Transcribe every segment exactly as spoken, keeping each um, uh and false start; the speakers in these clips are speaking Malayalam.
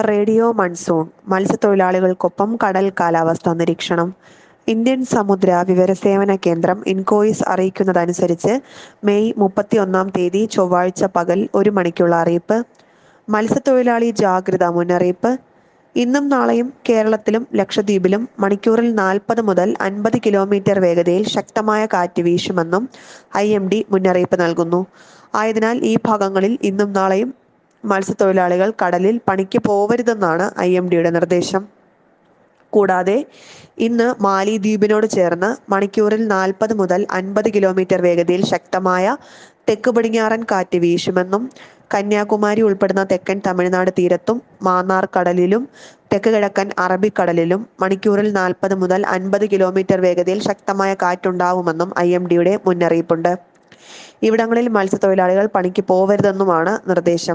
റേഡിയോ മൺസൂൺ മത്സ്യത്തൊഴിലാളികൾക്കൊപ്പം കടൽ കാലാവസ്ഥാ നിരീക്ഷണം. ഇന്ത്യൻ സമുദ്ര വിവരസേവന കേന്ദ്രം ഇൻകോയിസ് അറിയിക്കുന്നതനുസരിച്ച് മെയ് മുപ്പത്തിയൊന്നാം തീയതി ചൊവ്വാഴ്ച പകൽ ഒരു മണിക്കുള്ള അറിയിപ്പ്. മത്സ്യത്തൊഴിലാളി ജാഗ്രതാ മുന്നറിയിപ്പ്. ഇന്നും നാളെയും കേരളത്തിലും ലക്ഷദ്വീപിലും മണിക്കൂറിൽ നാൽപ്പത് മുതൽ അൻപത് കിലോമീറ്റർ വേഗതയിൽ ശക്തമായ കാറ്റ് വീശുമെന്നും ഐ എം ഡി മുന്നറിയിപ്പ് നൽകുന്നു. ആയതിനാൽ ഈ ഭാഗങ്ങളിൽ ഇന്നും നാളെയും മത്സ്യത്തൊഴിലാളികൾ കടലിൽ പണിക്ക് പോവരുതെന്നാണ് ഐ എം ഡിയുടെ നിർദ്ദേശം. കൂടാതെ ഇന്ന് മാലിദ്വീപിനോട് ചേർന്ന് മണിക്കൂറിൽ നാൽപ്പത് മുതൽ അൻപത് കിലോമീറ്റർ വേഗതയിൽ ശക്തമായ തെക്ക് പടിഞ്ഞാറൻ കാറ്റ് വീശുമെന്നും കന്യാകുമാരി ഉൾപ്പെടുന്ന തെക്കൻ തമിഴ്നാട് തീരത്തും മാന്നാർ കടലിലും തെക്ക് കിഴക്കൻ അറബിക്കടലിലും മണിക്കൂറിൽ നാൽപ്പത് മുതൽ അൻപത് കിലോമീറ്റർ വേഗതയിൽ ശക്തമായ കാറ്റുണ്ടാവുമെന്നും ഐ എം ഡിയുടെ മുന്നറിയിപ്പുണ്ട്. ഇവിടങ്ങളിൽ മത്സ്യത്തൊഴിലാളികൾ പണിക്ക് പോവരുതെന്നുമാണ് നിർദ്ദേശം.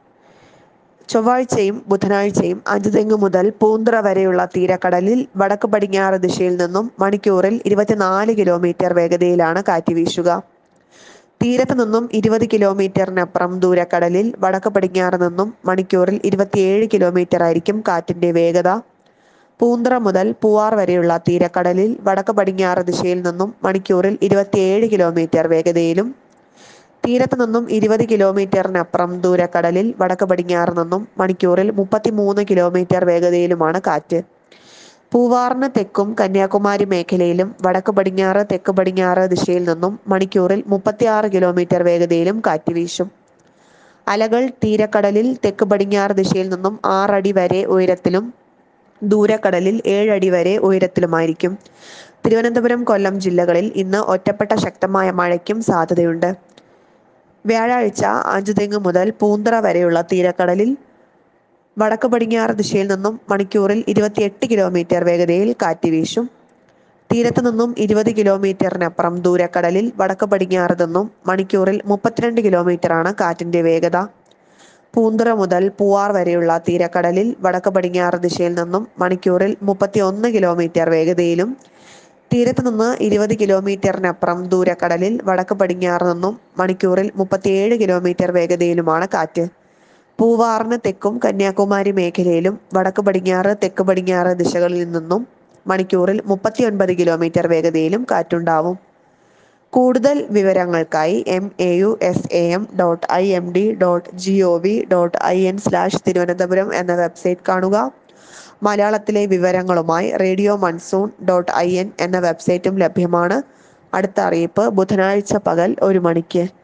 ചൊവ്വാഴ്ചയും ബുധനാഴ്ചയും അഞ്ചുതെങ്ങ് മുതൽ പൂന്തുറ വരെയുള്ള തീരക്കടലിൽ വടക്ക് പടിഞ്ഞാറ് ദിശയിൽ നിന്നും മണിക്കൂറിൽ ഇരുപത്തിനാല് കിലോമീറ്റർ വേഗതയിലാണ് കാറ്റ് വീശുക. തീരത്ത് നിന്നും ഇരുപത് കിലോമീറ്ററിനപ്പുറം ദൂരക്കടലിൽ വടക്ക് പടിഞ്ഞാറ് നിന്നും മണിക്കൂറിൽ ഇരുപത്തിയേഴ് കിലോമീറ്റർ ആയിരിക്കും കാറ്റിന്റെ വേഗത. പൂന്തുറ മുതൽ പൂവാർ വരെയുള്ള തീരക്കടലിൽ വടക്ക് പടിഞ്ഞാറ് ദിശയിൽ നിന്നും മണിക്കൂറിൽ ഇരുപത്തിയേഴ് കിലോമീറ്റർ വേഗതയിലും തീരത്ത് നിന്നും ഇരുപത് കിലോമീറ്ററിനപ്പുറം ദൂരക്കടലിൽ വടക്ക് പടിഞ്ഞാറ് നിന്നും മണിക്കൂറിൽ മുപ്പത്തിമൂന്ന് കിലോമീറ്റർ വേഗതയിലുമാണ് കാറ്റ്. പൂവാറിന് തെക്കും കന്യാകുമാരി മേഖലയിലും വടക്ക് പടിഞ്ഞാറ് തെക്ക് പടിഞ്ഞാറ് ദിശയിൽ നിന്നും മണിക്കൂറിൽ മുപ്പത്തിയാറ് കിലോമീറ്റർ വേഗതയിലും കാറ്റ് വീശും. അലകൾ തീരക്കടലിൽ തെക്ക് പടിഞ്ഞാറ് ദിശയിൽ നിന്നും ആറടി വരെ ഉയരത്തിലും ദൂരക്കടലിൽ ഏഴടി വരെ ഉയരത്തിലുമായിരിക്കും. തിരുവനന്തപുരം, കൊല്ലം ജില്ലകളിൽ ഇന്ന് ഒറ്റപ്പെട്ട ശക്തമായ മഴയ്ക്കും സാധ്യതയുണ്ട്. വ്യാഴാഴ്ച അഞ്ചുതെങ്ങ് മുതൽ പൂന്തുറ വരെയുള്ള തീരക്കടലിൽ വടക്ക് പടിഞ്ഞാറ് ദിശയിൽ നിന്നും മണിക്കൂറിൽ ഇരുപത്തിയെട്ട് കിലോമീറ്റർ വേഗതയിൽ കാറ്റ് വീശും. തീരത്ത് നിന്നും ഇരുപത് കിലോമീറ്ററിനപ്പുറം ദൂരക്കടലിൽ വടക്ക് പടിഞ്ഞാറ് നിന്നും മണിക്കൂറിൽ മുപ്പത്തിരണ്ട് കിലോമീറ്ററാണ് കാറ്റിന്റെ വേഗത. പൂന്തുറ മുതൽ പൂവാർ വരെയുള്ള തീരക്കടലിൽ വടക്ക് പടിഞ്ഞാറ് ദിശയിൽ നിന്നും മണിക്കൂറിൽ മുപ്പത്തിയൊന്ന് കിലോമീറ്റർ വേഗതയിലും തീരത്ത് നിന്ന് ഇരുപത് കിലോമീറ്ററിനപ്പുറം ദൂരക്കടലിൽ വടക്ക് പടിഞ്ഞാറ് നിന്നും മണിക്കൂറിൽ മുപ്പത്തിയേഴ് കിലോമീറ്റർ വേഗതയിലുമാണ് കാറ്റ്. പൂവാറിന് തെക്കും കന്യാകുമാരി മേഖലയിലും വടക്ക് പടിഞ്ഞാറ് തെക്ക് പടിഞ്ഞാറ് ദിശകളിൽ നിന്നും മണിക്കൂറിൽ മുപ്പത്തിയൊൻപത് കിലോമീറ്റർ വേഗതയിലും കാറ്റുണ്ടാവും. കൂടുതൽ വിവരങ്ങൾക്കായി M A U S A M dot I M D dot G O V dot I N slash Thiruvananthapuram എന്ന വെബ്സൈറ്റ് കാണുക. മലയാളത്തിലെ വിവരങ്ങളുമായി radio monsoon dot I N എന്ന വെബ്സൈറ്റും ലഭ്യമാണ്. അടുത്ത അറിയിപ്പ് ബുധനാഴ്ച പകൽ ഒരു മണിക്ക്.